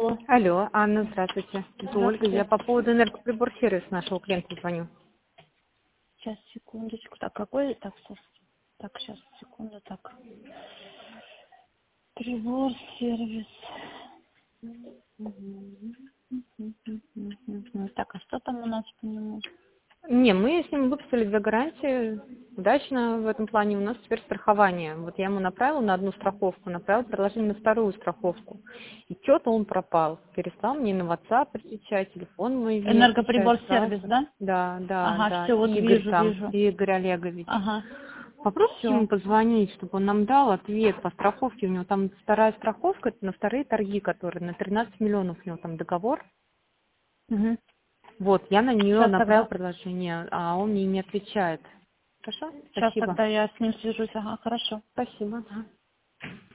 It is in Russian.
Алло. Алло, Анна, здравствуйте. Это Ольга. Здравствуйте. Я по поводу энергоприбор-сервиса нашего клиента звоню. Сейчас, секундочку. Так, какой? Так, сейчас, секунду, так. Прибор, сервис. Так, а что там у нас по нему? Не, мы с ним выпустили 2 гарантии. Удачно в этом плане. У нас теперь страхование. Вот я ему направила на одну страховку, направила предложение на вторую страховку. И что-то он пропал. Перестал мне на WhatsApp отвечать, телефон мой не отвечает Энергоприбор, сервис, сразу. да? Да. Ага, все, вот Игорь там, вижу. Игорь Олегович. Ага, Попробуйте ему все. позвонить, чтобы он нам дал ответ по страховке. У него там вторая страховка, это на вторые торги, которые на 13 миллионов у него там договор. Угу. Вот, я на нее Сейчас направила тогда. предложение, а он мне не отвечает. Хорошо? Сейчас Спасибо. тогда я с ним свяжусь. Ага, хорошо. Спасибо. Да.